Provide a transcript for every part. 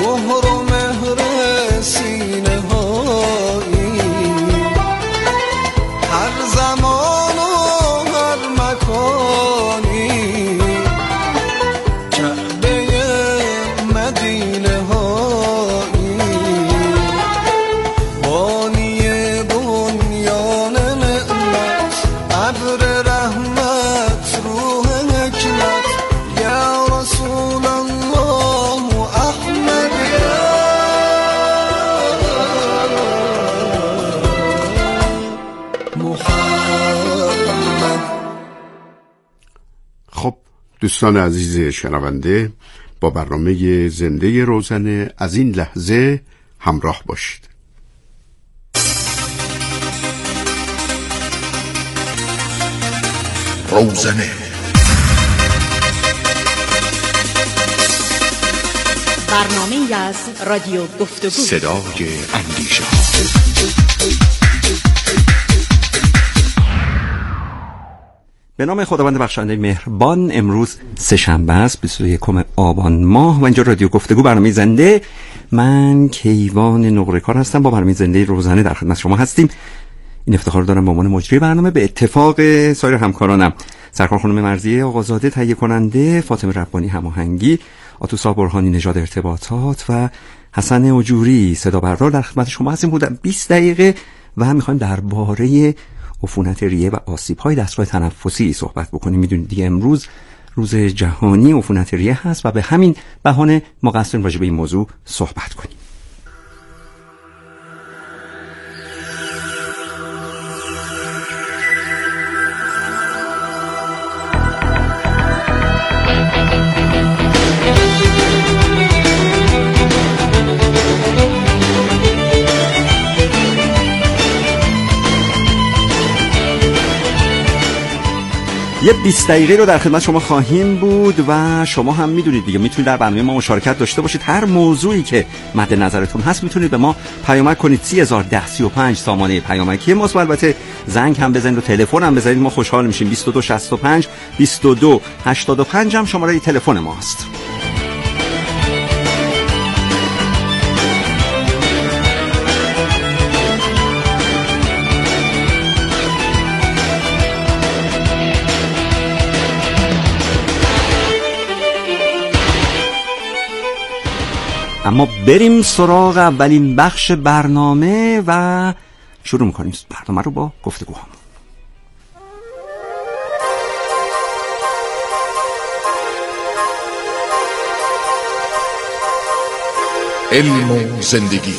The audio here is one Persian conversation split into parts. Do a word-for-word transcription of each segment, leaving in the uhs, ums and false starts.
مهر و مهر سینه هایی، هر زمان و هر مکانی، کعبه مدینه هایی، بانی بنیان نعمت، ابر رحمت، روح حکمت، یا رسول الله احمد یا محمد. خب دوستان عزیز شنونده، با برنامه زنده روزنه از این لحظه همراه باشید. روزنه، برنامه از رادیو گفتگو، صدای اندیشه. به نام خداوند بخشنده مهربان. امروز سه شنبه است، بیست و یکم آبان ماه و اینجا رادیو گفتگو برنامه زنده. من کیوان نقره کار هستم، با برنامه زنده روزانه در خدمت شما هستیم. این افتخار دارم به عنوان مجری برنامه به اتفاق سایر همکارانم، سرکار خانم مرضیه آقازاده تهیه کننده، فاطمه ربانی هماهنگی، آتوسا برهانی نژاد ارتباطات و حسن اجوری صدا بردار در خدمت شما هستیم. بودم بیست دقیقه و هم میخوایم درباره عفونت ریه و آسیب‌های دستگاه تنفسی صحبت بکنیم. میدونید دیگه امروز روز جهانی عفونت ریه هست و به همین بهانه ما قصد داریم راجع به این موضوع صحبت کنیم. یه بیست دقیقه رو در خدمت شما خواهیم بود و شما هم میدونید دیگه میتونید در برنامه ما مشارکت داشته باشید. هر موضوعی که مد نظرتون هست میتونید به ما پیامک کنید. سی هزار ده سی و پنج سامانه پیامکی ماست. البته زنگ هم بزنید و تلفن هم بزنید، ما خوشحال میشیم. بیست و دو شصت و پنج بیست و دو هشتاد و پنج هم شماره تلفن ماست. اما بریم سراغ اولین بخش برنامه و شروع میکنیم برنامه رو با گفتگوها. علم و زندگی.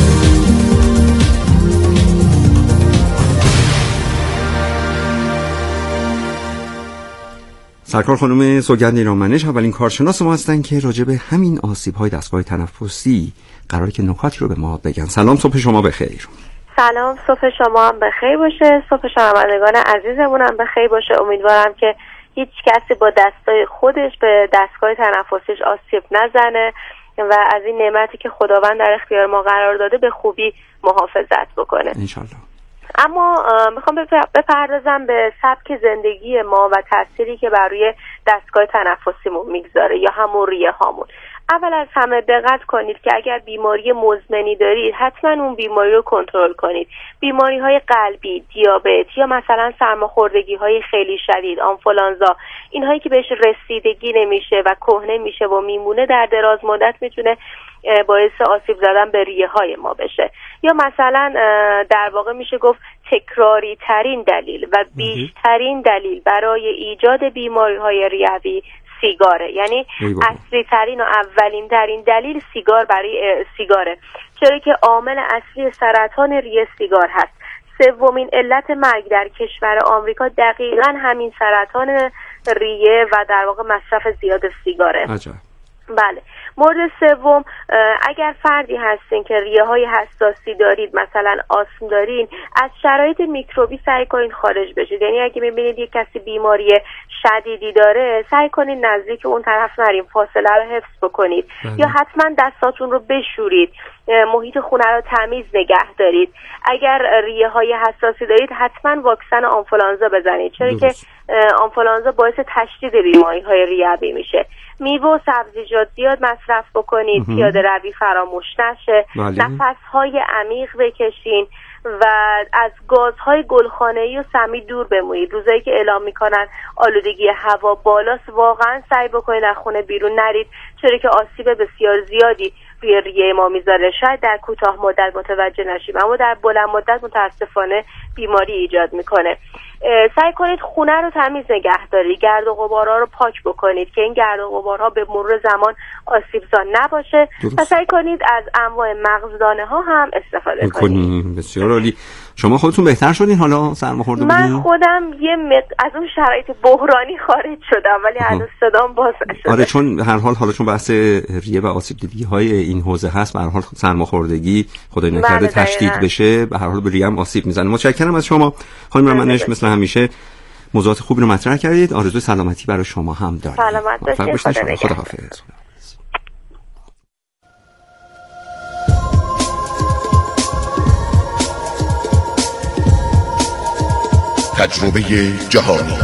سرکار خانم سوگند ایرانمنش اولین کارشناس ما هستن که راجع به همین آسیب‌های دستگاه تنفسی قراره که نکاتی رو به ما بگن. سلام، صبح شما بخیر. سلام، صبح شما هم بخیر باشه، صبح شنوندگان عزیزمون هم بخیر باشه. امیدوارم که هیچ کسی با دستای خودش به دستگاه تنفسیش آسیب نزنه و از این نعمتی که خداوند در اختیار ما قرار داده به خوبی محافظت بکنه انشالله. اما میخوام بپردازم به سبک زندگی ما و تأثیری که بر روی دستگاه تنفسیمون میگذاره یا همون ریه هامون. اول از همه دقت کنید که اگر بیماری مزمنی دارید حتما اون بیماری رو کنترل کنید. بیماری های قلبی، دیابت یا مثلا سرماخوردگی های خیلی شدید، آنفولانزا، اینهایی که بهش رسیدگی نمیشه و کهنه میشه و میمونه در دراز مدت میتونه باعث آسیب زدن به ریه های ما بشه. یا مثلا در واقع میشه گفت تکراری ترین دلیل و بیشترین دلیل برای ایجاد بیماری های ریوی سیگاره، یعنی اصلی ترین و اولین ترین دلیل سیگار برای سیگاره، چرا که عامل اصلی سرطان ریه سیگار هست. سومین علت مرگ در کشور آمریکا دقیقاً همین سرطان ریه و در واقع مصرف زیاد سیگاره. عجب. بله. مورد سوم، اگر فردی هستین که ریه های حساسی دارید، مثلا آسم دارین، از شرایط میکروبی سعی کنید خارج بشید. یعنی اگه میبینید یک کسی بیماری شدیدی داره، سعی کنید نزدیک اون طرف نرین، فاصله رو حفظ بکنید. بله. یا حتما دستاتون رو بشورید محیط خونه رو تمیز نگه دارید. اگر ریه های حساسی دارید حتما واکسن آنفولانزا بزنید، چرا که آنفولانزا باعث تشدید بیماری های ریوی میشه. میوه و سبزیجات زیاد مصرف بکنید، پیاده روی فراموش نشه، نفس های عمیق بکشین و از گازهای گلخانه‌ای و سمی دور بمونید. روزایی که اعلام میکنن آلودگی هوا بالاست واقعا سعی بکنید از خونه بیرون نرید، چرا که آسیب بسیار زیادی روی ریه ما میذاره. شاید در کوتاه مدت متوجه نشیم اما در بلند مدت متاسفانه بیماری ایجاد میکنه. سعی کنید خونه رو تمیز نگه دارید، گرد و غبارها رو پاک بکنید که این گرد و غبارها به مرور زمان آسیبزا نباشه و سعی کنید از انواع مغزدانه ها هم استفاده کنید. بسیار عالی. شما خودتون بهتر شدین حالا سرماخورده بودین؟ من خودم یه مق... از اون شرایط بحرانی خارج شدم ولی هنوز صدام باز نشده. آره چون هر حال حالا چون بحث ریه و آسیب دیدگی های این حوزه هست، به هر حال سرماخوردگی خدای نکرده تشدید بشه به هر حال به ریه هم آسیب میزنه. متشکرم از شما خانم رمنش، مثل همیشه موضوعات خوبی رو مطرح کردید. آرزوی سلامتی برای شما هم داریم. سلامت باشید. خدا خداحافظ. تجربه جهانی.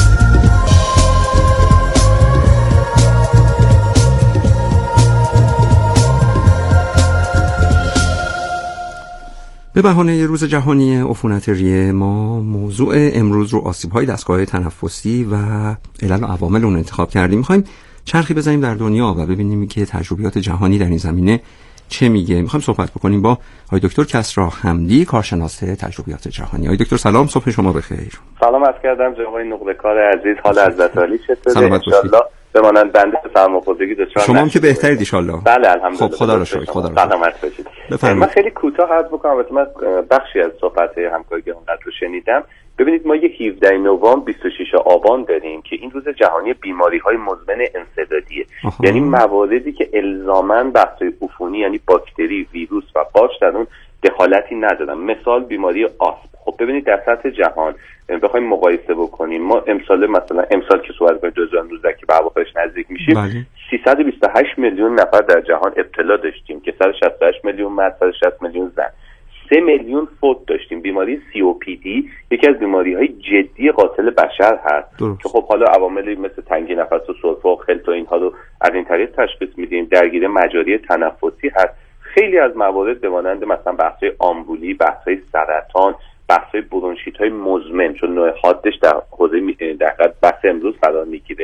به بهانه روز جهانی عفونت ریه ما موضوع امروز رو آسیب‌های دستگاه تنفسی و علل و عوامل اون انتخاب کردیم. می‌خوایم چرخی بزنیم در دنیا و ببینیم که تجربیات جهانی در این زمینه چه میگه. می‌خوایم صحبت بکنیم با آقای دکتر کسری حمدی، کارشناس تجربیات جهانی. آقای دکتر سلام، صبح شما بخیر. سلام عرض کردم جناب نقره‌کار عزیز، حال از دستالی چطوره؟ ان شاءالله بمانند بنده سرماخوردگی دچار شما هم که بهترید ان شاءالله. بله الحمدلله. خب خدا را شکر. خدا را سلامت باشید. من خیلی کوتاه عرض بکنم، البته من بخشی از صحبت‌های همکارگان رو شنیدم. ببینید ما یه هفدهم نوامبر بیست و ششم آبان داریم که این روز جهانی بیماری‌های مزمن انسدادیه. یعنی مواردی که الزاماً بحث‌های عفونی یعنی باکتری، ویروس و قارچ در اون دخالتی ندارن. مثال بیماری آسم. خب ببینید در سطح جهان بخوایم مقایسه بکنیم، ما امسال مثلا امسال که صحبت کنیم دو هزار و نوزده که به اواخرش نزدیک میشیم، بله. سیصد و بیست و هشت میلیون نفر در جهان ابتلا داشتیم که صد و شصت و هشت میلیون مرد، صد و شصت میلیون زن. سه میلیون فوت داشتیم. بیماری سی او پی دی یکی از بیماری‌های جدی قاتل بشر هست درست. که خب حالا عواملی مثل تنگی نفس و سرفه و خلط و اینها رو از این طریق تشخیص میدیم. درگیر مجاری تنفسی هست. خیلی از موارد به مانند مثلا بحث‌های آمبولی، بحث‌های سرطان، بحث‌های برونشیت‌های مزمن چون نوع حادش در حوزه در بحث امروز قرار میگیره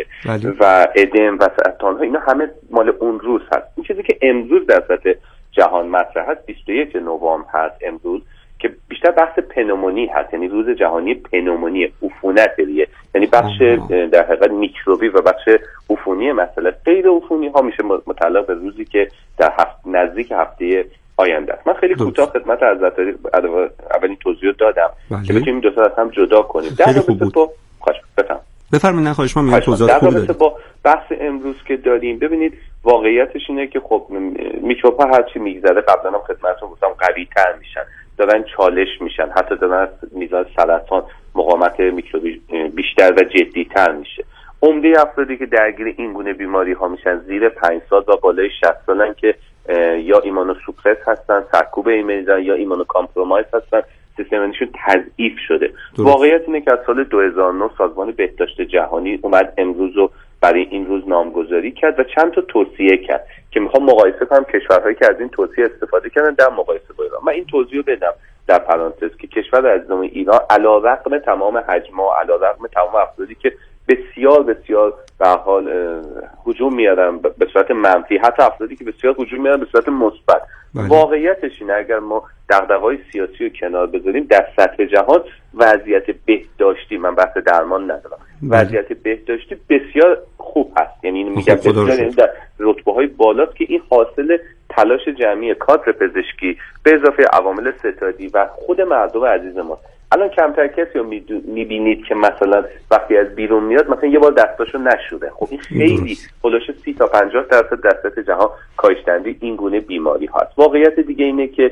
و ادم و سرطان‌ها، اینا همه مال اون روز هست. این چیزی که امروز در سطح جهان مطرح هست بیست و یکم نوامبر هست امروز که بیشتر بحث پنومونی هست، یعنی روز جهانی پنومونی، عفونت ریه، یعنی بخش در حقیقت میکروبی و بخش عفونی مسئله. غیر عفونی ها میشه متعلق به روزی که در هفت نزدیک هفته آینده است. من خیلی کوتاه خدمت حضرت اولین توضیح دادم بله. که بتونیم دو تا از هم جدا کنیم. در رابطه با خواهش بفرمایید. بفرمایید. نخواهش من میگم توضیحات خوبی دادید. در رابطه با بحث امروز که داریم ببینید واقعیتش اینه که خب میکروب‌ها هر چی میگذره قبلا هم خدمتتون گفتم قوی‌تر میشن، دارن چالش میشن، حتی دارن میزان سرطان مقاومت میکروبی بیشتر و جدی‌تر میشه. عمده افرادی که درگیر این گونه بیماری ها میشن زیر پنج سال و بالای شصت سالن که یا ایمانوسوپرس هستن، سرکوب ایمنی دارن یا ایمانو کامپرومایز هستن، سیستم ایمنیشون تضعیف شده. واقعیت اینه که از سال دو هزار و نه سازمان بهداشت جهانی اومد امروز رو برای این روز نامگذاری کرد و چند تا توصیه کرد که میخوام مقایسه کنم کشورهایی که از این توصیه استفاده کردن در مقایسه با ایران. من این توضیح رو بدم در پرانتز که کشور عزیزم ایران علیرغم تمام حجم و علیرغم تمام افرادی که بسیار بسیار به حال هجوم میارن به صورت منفی، حتی افرادی که بسیار هجوم میارن به صورت مثبت، واقعیتش اینه اگر ما دغدغه‌های سیاسی رو کنار بذاریم در سطح جهان وضعیت بهداشتی، من بحث درمان ندارم، وضعیت بهداشتی بسیار خوب هست. یعنی میگم بسیار یعنی در رتبه‌های بالاست که این حاصل تلاش جمعی کادر پزشکی به اضافه عوامل ستادی و خود مردم عزیز ما. الان کمتر کسی رو میبینید که مثلا وقتی از بیرون میاد مثلا یه بار دستاشو نشوره. خب این خیلی خلاصه سی تا پنجاه درصد در سطح جهان کاهش دهنده این گونه بیماری هست. واقعیت دیگه اینه که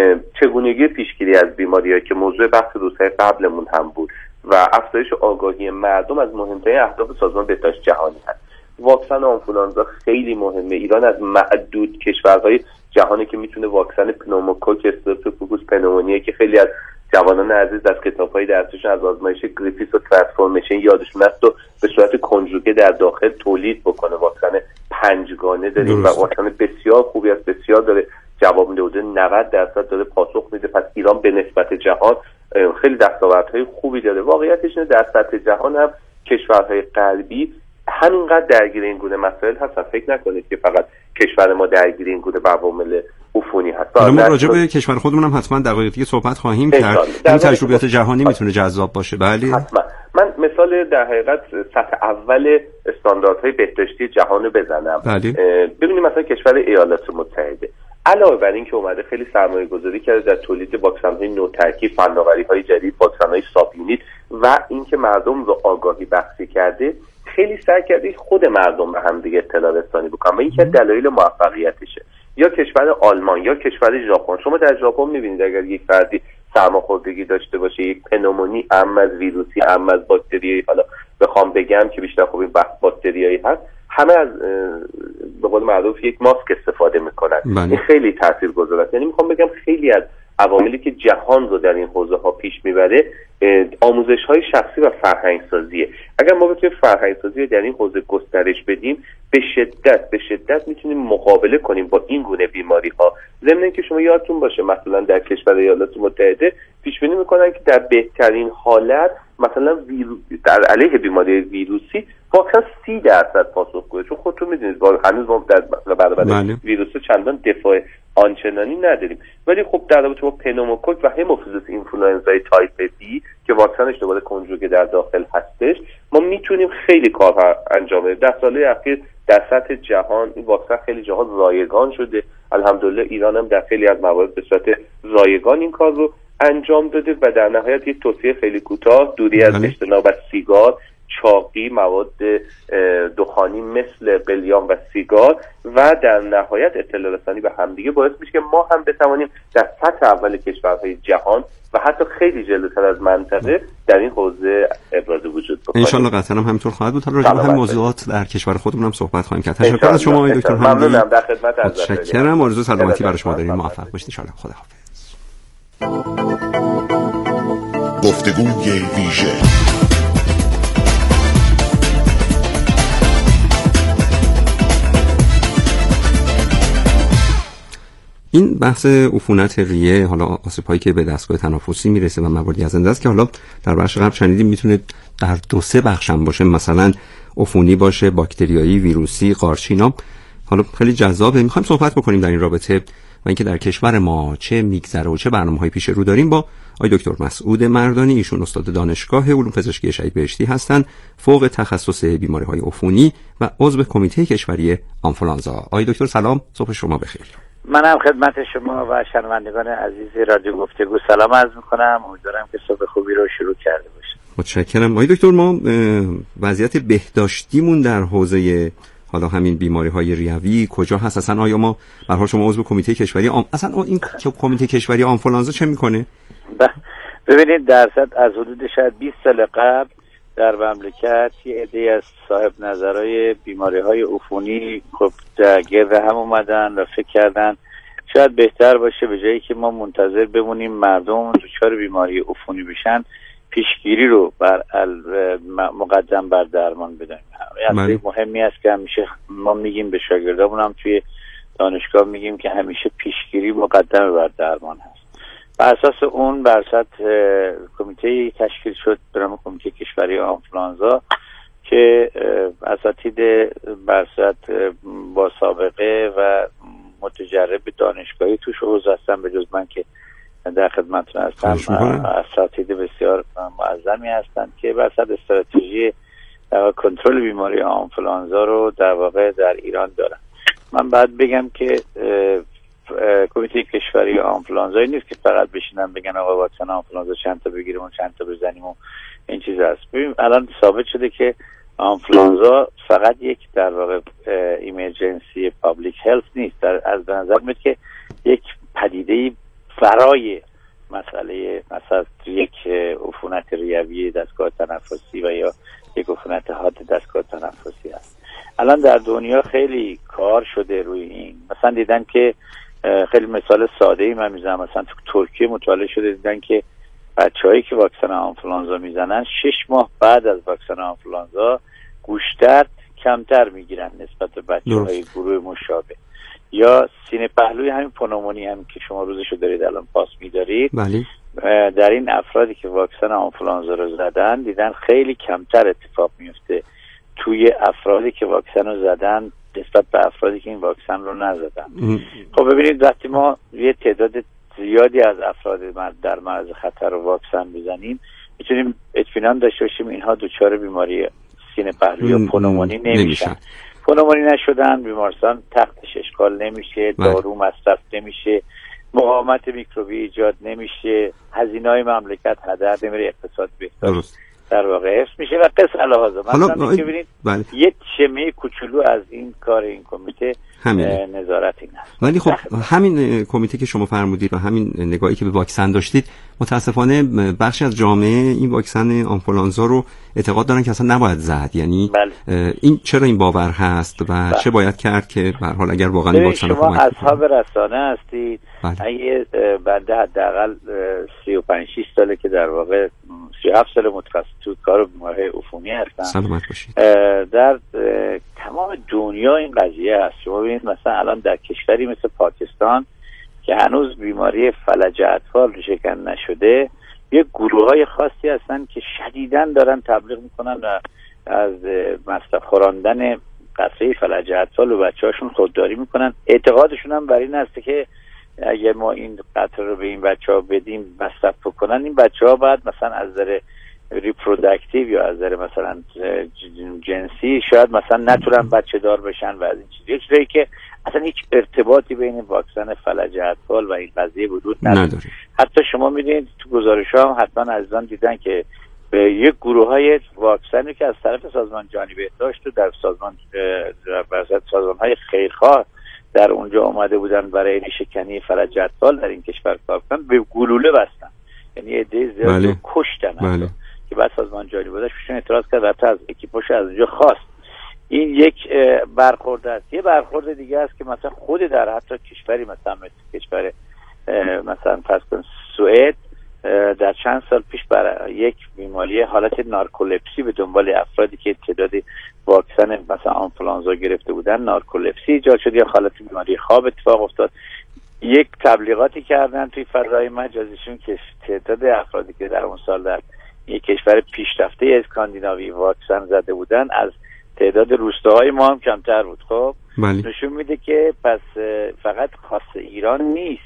چگونگی پیشگیری از بیماری‌ها که موضوع بحث روزهای قبلمون هم بود و افزایش آگاهی مردم از مهمترین اهداف سازمان بهداشت جهانی هست. واکسن آنفولانزا خیلی مهمه. ایران از معدود کشورهای جهانی که میتونه واکسن پنوموکوک استرپتوکوکوس پنومونیه که خیلی از جوانان عزیز از کتاب‌های درسشون از آزمایش گریفیس و ترانسفورمیشن یادشون هست و به صورت کنجوگه در داخل تولید بکنه. واکسن پنجگانه داریم و واکسن بسیار خوبی است، بسیار داره جواب میده، نود درصد داره پاسخ میده. پس ایران به نسبت جهان خیلی دستاوردهای خوبی داره. واقعیتش اینه در سطح جهان هم کشورهای غربی همینقدر درگیر این گونه مسائل هستن. فکر نکنید که فقط کشور ما درگیر این گونه عوامل عفونی هست. ما راجع به کشور خودمون هم حتما دقیقاً صحبت خواهیم کرد. این تجربیات جهانی میتونه جذاب باشه. بله حتما. من مثال در حقیقت سطح اول استانداردهای بهداشتی جهان رو بزنم. بله. ببینید مثلا کشور ایالات متحده علاوه بر این که اومده خیلی سرمایه گذاری کرده در تولید واکسن‌های نوترکیب، فناوری‌های جدید، واکسن‌های سابیونیت و اینکه مردم رو آگاهی بخشی کرده، خیلی سعی کرده خود مردم به هم دیگه اطلاع رسانی بکنن و این که دلایل موفقیتشه. یا کشور آلمان یا کشور ژاپن، شما در ژاپن می‌بینید اگر یک فردی سرماخوردگی داشته باشه، یک پنومونی ام از ویروسی ام از باکتری، حالا بخوام بگم که بیشتر خوب این بحث باکتریایی هست، همه از به قول معروف یک ماسک استفاده میکنن. این خیلی تاثیرگذار است. یعنی میخوام بگم خیلی از عواملی که جهان رو در این حوزه ها پیش میبره آموزش های شخصی و فرهنگ سازیه. اگر ما بتونیم فرهنگ سازی در این حوزه گسترش بدیم، به شدت به شدت میتونیم مقابله کنیم با این گونه بیماری ها. ضمن اینکه شما یادتون باشه مثلا در کشور ایالات متحده پیش بینی میکنن که در بهترین حالت مثلا ویرو... در علیه بیماری ویروسی واقعا سی درصد پاسخگوه، چون خودتون میدونید هنوز ما در برابر ویروس چندان دفاع آنچنانی نداریم. ولی خب در رابطه با پنوموکوک و هموفیلوس اینفلوئنزای تایپ بی که واکسنش دوباره کنجوگه در داخل هستش، ما میتونیم خیلی کار انجام بدیم. در سالهای اخیر در سطح جهان این واکسن خیلی جاها رایگان شده. الحمدلله ایران هم در خیلی از موارد به صورت رایگان این کار رو انجام داده و در نهایت یک توصیه خیلی کوتاه: دوری از اجتناب از سیگار، چاقی، مواد دخانی مثل قلیان و سیگار و در نهایت اطلاع رسانی به همدیگه باعث میشه که ما هم بتوانیم در سطح اول کشورهای جهان و حتی خیلی جلوتر از منطقه در این حوزه ابراز وجود بکنیم. ان شاء الله قطعا هم همینطور خواهد بود. حالا راجع به هم موضوعات در کشور خودمون هم صحبت خواهیم کرد. تشکر از شما آقای دکتر حمیدی. ممنونم، در خدمت حضرت. متشکرم. آرزو سلامتی برای شما داریم. موفق باشید ان شاء الله. خداحافظ. گفتگوی ویژه این بحث عفونت ریه، حالا آسیب‌هایی که به دستگاه تنفسی میرسه و مواردی از این دست که حالا در بخش قبل شنیدیم میتونه در دو سه بخش هم باشه، مثلا عفونی باشه، باکتریایی، ویروسی، قارچینا. حالا خیلی جذابه. میخوایم صحبت بکنیم در این رابطه و اینکه در کشور ما چه میگذره و چه برنامه‌های پیش رو داریم با آقای دکتر مسعود مردانی. ایشون استاد دانشگاه علوم پزشکی شهید بهشتی هستند، فوق تخصص بیماری‌های عفونی و عضو کمیته کشوری آنفولانزا. آقای دکتر سلام، صبح شما بخیر. منم خدمت شما و شنوندگان عزیز رادیو گفتگو سلام عرض می‌کنم. امیدوارم که صبح خوبی رو شروع کرده باشید. متشکرم. آقای دکتر، ما وضعیت بهداشتیمون در حوزه حالا همین بیماری‌های ریوی کجا هست؟ اصلا آیا ما به هر حال شما عضو کمیته کشوری آم... اصلا این کمیته کشوری آنفولانزا چه میکنه؟ ببینید درصد از حدود شاید بیست سال قبل در مملکت یه عده‌ای از صاحب نظرهای بیماری‌های عفونی خب گرد هم اومدن و فکر کردن شاید بهتر باشه به جایی که ما منتظر بمونیم مردم دچار بیماری عفونی بشن، پیشگیری رو بر مقدم بر درمان بدیم. اصلا مهمی است که همیشه ما میگیم به شاگردامون هم توی دانشگاه میگیم که همیشه پیشگیری مقدم بر درمان هست. بر اساس اون بر سطح کمیته تشکیل شد به نام کمیته کشوری آنفولانزا که اساتید بر سطح با سابقه و متجرب دانشگاهی توش حوزه هستن، به جز من که در خدمتتون هستم. اساتید بسیار معظمی هستند که بر سطح استراتژی کنترل بیماری آنفولانزا رو در واقع در ایران دارن. من باید بگم که کمیته کشوری آنفولانزایی نیست که فقط بشینن بگن آقا واکسن آنفولانزا چند تا بگیریم و چند تا بزنیم و این چیز هست. ببین الان ثابت شده که آنفولانزا فقط یک در واقع ایمرجنسی پابلیک هلت نیست، در از به نظر میاد که یک پدیده برای مسئله مثلا یک عفونت ریوی دستگاه تنفسی و یا یک عفونت حاد دستگاه تنفسی است. الان در دنیا خیلی کار شده روی این. مثلا دیدن که خیلی مثال ساده ای من میزنم، مثلا تو ترکیه مطالعه شده دیدن که بچه‌هایی که واکسن آنفولانزا میزنن شش ماه بعد از واکسن آنفولانزا گوشترد کمتر میگیرن نسبت به بچه‌های گروه مشابه. یا سینه پهلوی همین پنومونی هم که شما روزشو دارید الان پاس میدارید، بله. در این افرادی که واکسن آنفولانزا رو زدن دیدن خیلی کمتر اتفاق میفته توی افرادی که واکسن رو زدن نسبت به افرادی که این واکسن رو نزدن. خب ببینید وقتی ما یه تعداد زیادی از افراد در معرض خطر رو واکسن بزنیم میتونیم اطمینان داشته باشیم اینها دچار بیماری سینه پهلوی یا پنومونی نمیشن. پنومونی نشدن، بیمارستان تختش اشغال نمیشه، دارو مصرف نمیشه، مقاومت میکروبی ایجاد نمیشه، هزینه‌های مملکت هدر نمیره، اقتصاد بهتر در واقع حفظ میشه و قصه الهازا. مثلا اینکه ببینید بله. یه شمه کوچولو از این کار این کمیته نظارت این هست. ولی خب همین کمیته که شما فرمودید و همین نگاهی که به واکسن داشتید، متاسفانه بخشی از جامعه این واکسن آنفولانزا رو اعتقاد دارن که اصلا نباید زد. یعنی بله. این چرا این باور هست و بله. چه باید کرد که به هر حال اگر واقعا این واکسن رو شما اصحاب رسانه هستید، بله. اگه بنده حداقل سی و پنج شش ساله که در واقع سی و هفت سال متخصص تو کار بیماری عفونی هستم، سلامت باشید. در تمام دنیا این قضیه هست. شما ببینید مثلا الان در کشوری مثل پاکستان که هنوز بیماری فلج اطفال شکن نشده، یه گروه‌های خاصی هستن که شدیداً دارن تبلیغ میکنن و از مصرف خوراندن قطره فلج اطفال و بچه‌هاشون خودداری میکنن. اعتقادشون هم بر این است که اگه ما این قطره رو به این بچه‌ها بدیم مصرف بکنن، این بچه‌ها بعد مثلا از نظر ریپروداکتیو یا از نظر مثلا جنسی شاید مثلا نتونن بچه دار بشن و از این چیزی چیزی که اصلا هیچ ارتباطی بین واکسن فلج اطفال و این قضیه وجود نداره. حتی شما میدونید تو گزارش‌ها هم حتما عزیزان دیدن که به یک گروه‌های واکسنی که از طرف سازمان جهانی بهداشت و در سازمان در سازمان‌های خیرخواه در اونجا اومده بودن برای شکنی فلج اطفال در این کشور کار کنن، به گلوله بستن. یعنی عده زیاد بله. کشتن. بله. که بعد سازمان جهانی بهداشت بهشون اعتراض کرد و حتی از اکیپاژ از اونجا خواست. این یک برخورد است. یه برخورد دیگه است که مثلا خود در حتی کشوری مثلا مثل کشور مثلا فرض کن سوئد در چند سال پیش برای یک بیماری حالت نارکولپسی به دنبال افرادی که تعداد واکسن مثلا آنفولانزا گرفته بودن نارکولپسی ایجاد شد یا حالت بیماری خواب اتفاق افتاد. یک تبلیغاتی کردن توی فضای مجازیشون که تعداد افرادی که در اون سال در یک کشور پیشرفته اسکاندیناوی واکسن زده بودن از تعداد روستاهای ما هم کمتر بود. خب بله. نشون میده که پس فقط خاص ایران نیست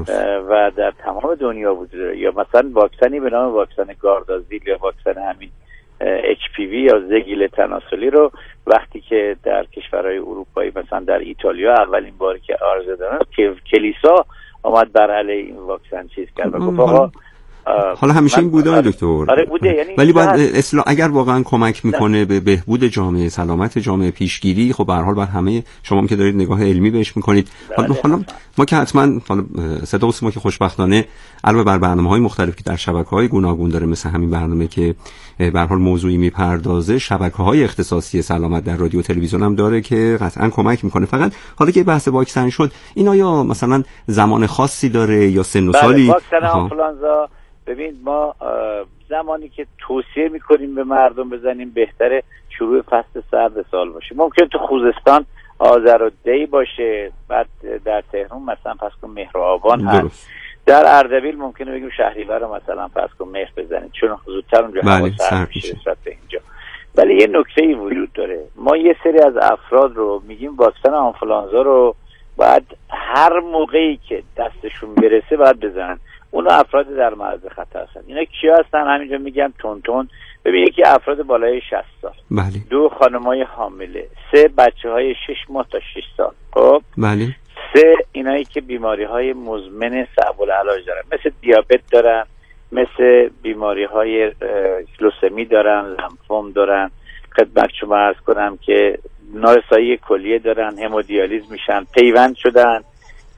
و در تمام دنیا وجود داره. یا مثلا واکسنی به نام واکسن گاردازیل یا واکسن همین اچ پی وی یا زگیل تناسلی رو وقتی که در کشورهای اروپایی مثلا در ایتالیا اولین باری که عرضه دادن که کلیسا آمد بر علیه این واکسن چیز کرد و گفت آقا حالا همیشه این بوده دکتر. آره بوده. یعنی ولی باید اصلاح اگر واقعا کمک میکنه به بهبود جامعه، سلامت جامعه، پیشگیری، خب به هر حال بر همه شما که دارید نگاه علمی بهش میکنید. حالا حالا ما که حتما حالا صدا و سیما که خوشبختانه علاوه بر برنامه‌های مختلف که در شبکه‌های گوناگون داره مثل همین برنامه که به هر حال موضوعی میپردازه، شبکه‌های اختصاصی سلامت در رادیو و تلویزیون هم داره که قطعا کمک میکنه. فقط حالا که بحث واکسن شد، این آیا مثلا زمان خاصی داره یا سن و سالی؟ واکسن آنفولانزا ببین ما زمانی که توصیه میکنیم به مردم بزنیم بهتره شروع فصل سرد سال باشه. ممکن تو خوزستان آذر و دی باشه، بعد در تهران مثلا پس کن مهر و آبان هست، در اردبیل ممکنه بگیم شهریور رو مثلا پس کن مهر بزنیم چون زودتر اونجا هوا سرد میشه نسبت به اینجا. ولی یه نکته‌ای وجود داره، ما یه سری از افراد رو میگیم واکسن آنفولانزا رو باید هر موقعی که دستشون برسه باید بزنن. اونا افراد در معرض خطر هستن. اینا کیا هستن؟ همینجا میگم تون تون. ببین یکی افراد بالای شصت سال، بله. دو خانمای حامله، سه بچه‌های شش ماه تا شش سال، خب بله. سه اینایی که بیماری‌های مزمن صعب العلاج دارن، مثل دیابت دارن، مثل بیماری‌های لوسمی دارن، لمفوم دارن، خدمت شما عرض کنم که نارسایی کلیه دارن، همودیالیز میشن، پیوند شدن یا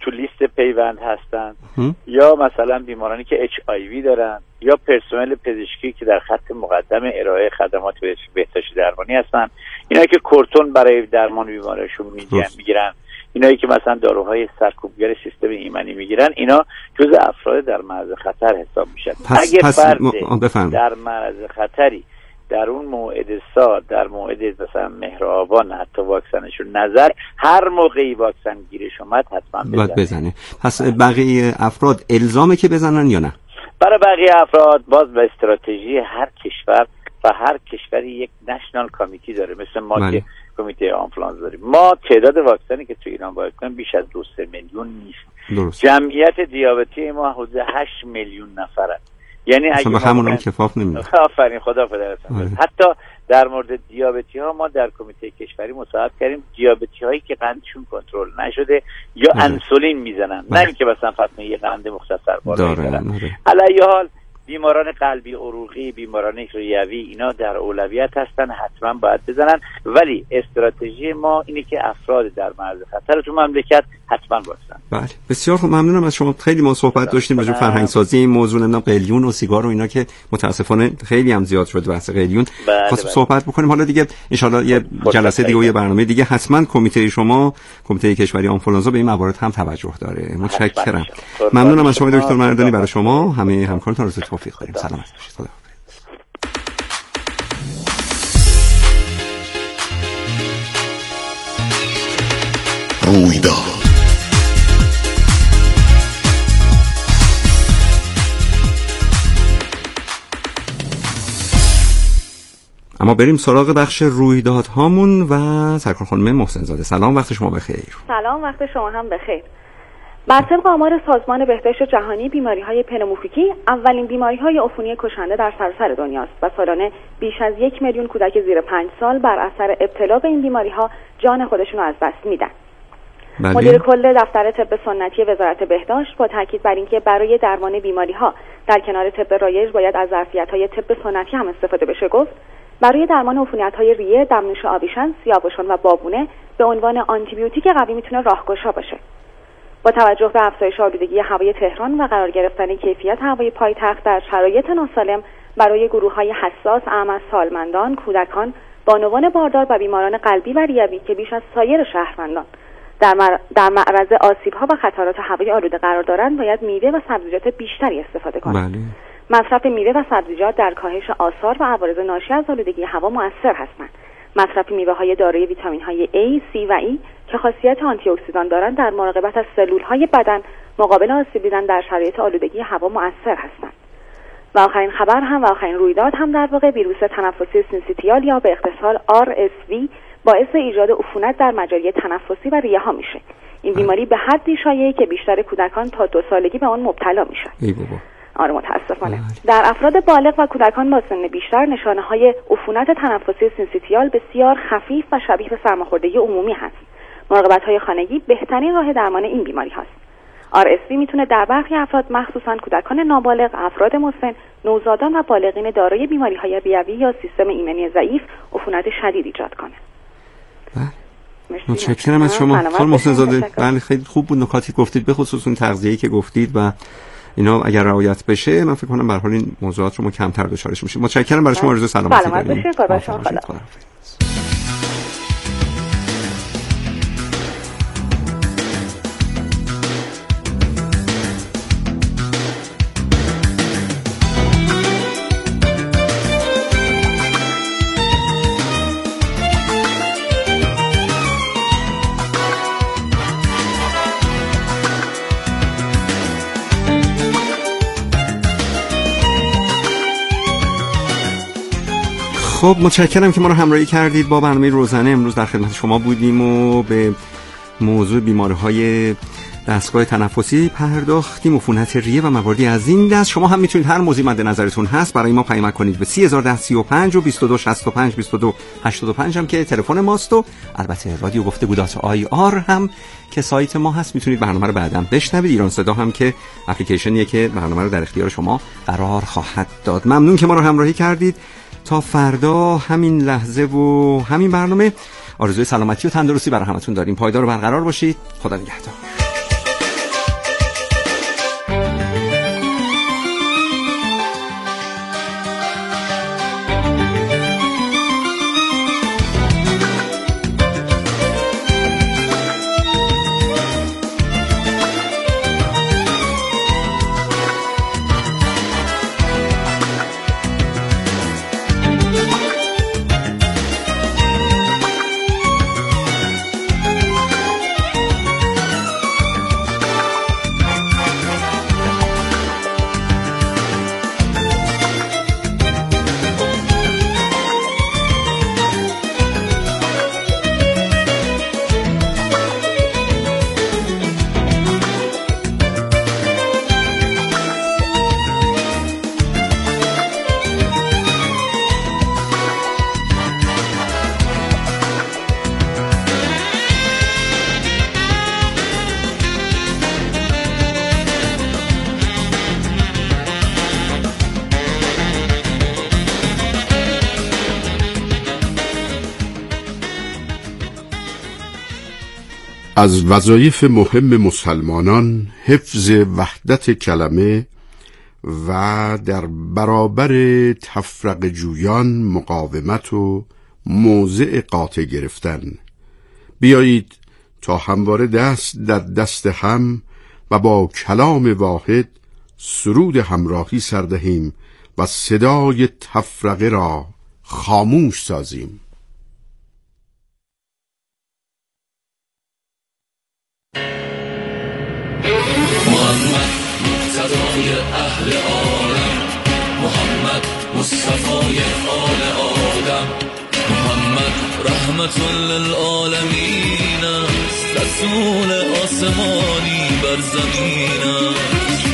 تو لیست پیوند هستن یا مثلا بیمارانی که اچ آی وی دارن یا پرسنل پزشکی که در خط مقدم ارائه خدمات بهداشتی درمانی هستن، اینایی که کورتون برای درمان بیماریشون میگیرن، اینایی که مثلا داروهای سرکوبگر سیستم ایمنی میگیرن، اینا جزء افراد در معرض خطر حساب میشن. اگه پس فرد م... در معرض خطری در اون موعد سال، در موعد مثلا مهر آبان حتی واکسنشون نظر، هر موقعی واکسن گیرش اومد حتما بزنه. بزنه. پس بقیه افراد الزامه که بزنن یا نه؟ برای بقیه افراد باز به استراتژی هر کشور و هر کشوری یک نشنال کمیتی داره، مثل ما بله. که کمیته آنفلانزا داریم. ما تعداد واکسنی که تو ایران باید کنیم بیش از دو سه میلیون نیست. درست. جمعیت دیابتی ما حدود هشت میلیون نفره. یعنی اگه ما همون هم کفاف نمیده. آفرین، خدا پدرتون. حتی در مورد دیابتی ها ما در کمیته کشوری مصوب کردیم دیابتی هایی که قندشون کنترل نشده یا بله. انسولین میزنن، نه اینکه مثلا فقط یه قند مختصر بالا دارن. علی حال بیماران قلبی، عروقی، بیماران ریوی، اینا در اولویت هستن، حتما باید بزنن. ولی استراتژی ما اینه که افراد در معرض خطر تو مملکت حتما باشن. بله، بسیار خوب، ممنونم از شما. خیلی ما صحبت داشتیم راجع به فرهنگ سازی این موضوع، نمیدونم قلیون و سیگار و اینا که متاسفانه خیلی هم زیاد شده بحث قلیون. خواستم صحبت بکنیم. حالا دیگه ان شاءالله یه جلسه دیگه و یه برنامه دیگه حتما کمیته شما، کمیته کشوری آنفولانزا، به این موارد هم توجه داره. متشکرم. ممنونم از شما دکتر مردانی. برای شما همه همکارانتون آرزوی توفیق داریم. سلامت باشید. خدا رویداد. اما بریم سراغ بخش رویدادهامون و سرکار خانم محسن زاده. سلام، وقت شما بخیر. سلام، وقت شما هم بخیر. بر طبق آمار سازمان بهداشت جهانی، بیماری‌های پنوموکوکی اولین بیماری‌های عفونی کشنده در سراسر دنیاست و سالانه بیش از یک میلیون کودک زیر پنج سال بر اثر ابتلا به این بیماری‌ها جان خودشون رو از دست میدن. بله. مدیر کل دفتر طب سنتی وزارت بهداشت با تاکید بر اینکه برای درمان بیماری‌ها در کنار طب رایج باید از ظرفیت‌های طب سنتی هم استفاده بشه، گفت برای درمان عفونیت‌های ریه، دمنوش آویشن، سیاوشان و بابونه به عنوان آنتیبیوتیک قوی میتونه راهگشا باشه. با توجه به افزایش آلودگی هوای تهران و قرار گرفتن کیفیت هوای پایتخت در شرایط ناسالم برای گروه‌های حساس اعم از سالمندان، کودکان، بانوان باردار و بیماران قلبی و ریوی که بیش از سایر شهروندان در, مر... در معرض آسیب‌ها و خطرات هوای آلوده قرار دارند، باید میوه و سبزیجات بیشتری استفاده کنند. بله. مصرف میوه و سبزیجات در کاهش آثار و عوارض ناشی از آلودگی هوا مؤثر هستند. مصرف میوه‌های دارای ویتامین‌های A، C و E که خاصیت آنتی اکسیدان دارند در مراقبت از سلول‌های بدن مقابل آسیب دیدن در شرایط آلودگی هوا مؤثر هستند. و آخرین خبر هم و آخرین رویداد هم در واقع ویروس تنفسی سینسیتیال یا به اختصار آر اس وی باعث ایجاد عفونت در مجاری تنفسی و ریه ها میشه. این بیماری به حدی شایعه که بیشتر کودکان تا دو سالگی به آن مبتلا میشن. ای بابا. آره متاسفانه. در افراد بالغ و کودکان با سن بیشتر نشانه‌های عفونت تنفسی سینسیتیال بسیار خفیف و شبیه به سرماخوردگی عمومی هست. مراقبت‌های خانگی بهترین راه درمان این بیماری هست. آر اس وی میتونه در برخی افراد مخصوصاً کودکان نابالغ، افراد مسن، نوزادان و بالغین دارای بیماری‌های ریوی یا سیستم ایمنی ضعیف عفونت شدید ایجاد کنه. متشکرم از شما خانم محسن زاده. بله خیلی خوب بود نکاتی گفتید، به خصوص اون تغذیه‌ای که گفتید و اینا اگر رعایت بشه من فکر کنم به هر حال این موضوعات رو ما کمتر دچارش میشیم. متشکرم، برای شما آرزوی سلامتی داریم. سلامت باشید. قربان شما. خدا. خب متشکرم که ما رو همراهی کردید با برنامه روزانه. امروز در خدمت شما بودیم و به موضوع بیماری‌های دستگاه تنفسی پرداختیم، عفونت ریه و مواردی از این دست. شما هم میتونید هر موضوعی مد نظرتون هست برای ما پیام کنید به سی هزار و ده سی و پنج و بیست و دو شصت و پنج بیست و دو هشتاد و پنج هم که تلفن ماست و البته رادیو گفتگو دات آی آر هم که سایت ما هست. میتونید برنامه رو بعداً بشنوید. ایران صدا هم که اپلیکیشنیه که برنامه رو در اختیار شما قرار خواهد داد. ممنون که ما رو همراهی کردید. تا فردا همین لحظه و همین برنامه آرزوی سلامتی و تندرستی برای همتون داریم. پایدار و برقرار باشید. خدا نگهدار. از وظایف مهم مسلمانان حفظ وحدت کلمه و در برابر تفرقه جویان مقاومت و موضع قاطع گرفتن. بیایید تا همواره دست در دست هم و با کلام واحد سرود همراهی سر دهیم و صدای تفرقه را خاموش سازیم. محمد مقتدای اهل عالم، محمد مصطفای آل آدم، محمد رحمت للعالمین است، رسول آسمانی بر زمین است.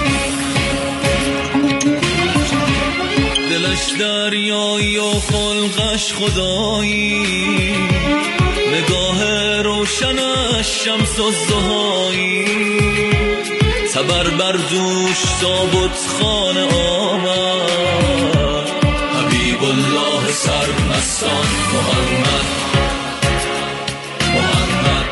دلش دریایی و خلقش خدایی، نگاه روشنش شمس الضحایی، تبر بر دوش تابوت خانه آمد، حبیب الله سرمستان محمد محمد.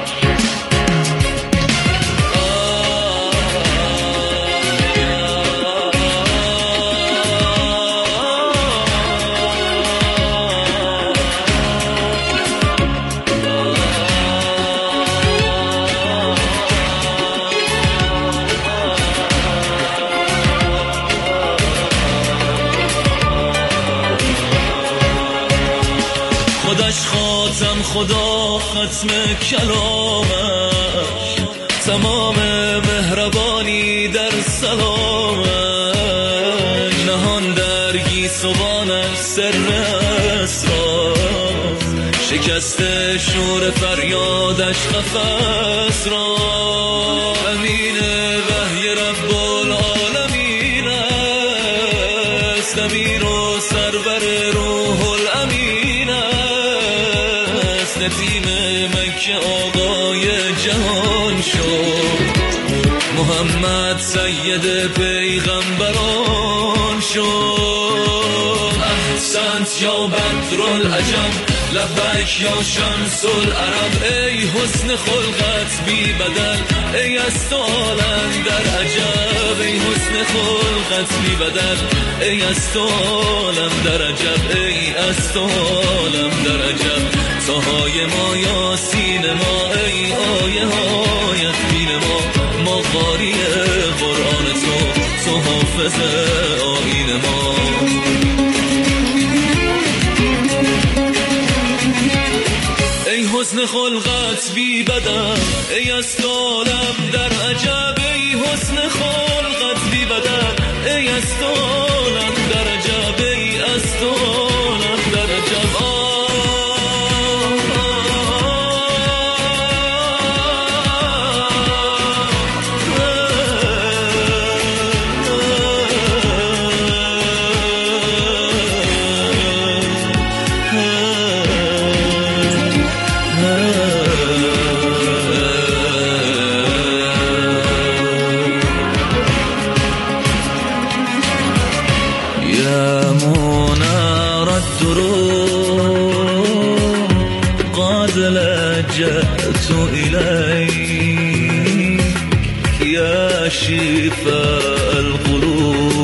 خودش خاتم خدا ختم کلامش، تمام مهربانی در سلامش، نهان در گیسوانش سر اسرار، شکست شور فریادش قفس را، امین وحی رب العالمین است، امیر و سرور روح الامین است، نتیم مکه آقای جهان شد، محمد سید پیغمبران شد. احسنت یا بدر العجم، لبیک یا شمس العرب، ای حسن خلقت بی بدل، ای از تو عالم در عجب، ای حسن خلقت بی بدل، ای از تو عالم در عجب، ای از تو عالم در عجب. تاهای ما یاسین ما، ای آیه هایت بین ما، ما قاری قرآن تو، تو حافظ آیین ما. ای حسن خلقت بی بدل، ای از تو عالم در عجب، ای حسن خلقت بی بدل، ای از تو عالم در عجب، ای از تو عالم در عجب. لجأت إليك يا شفاء القلوب،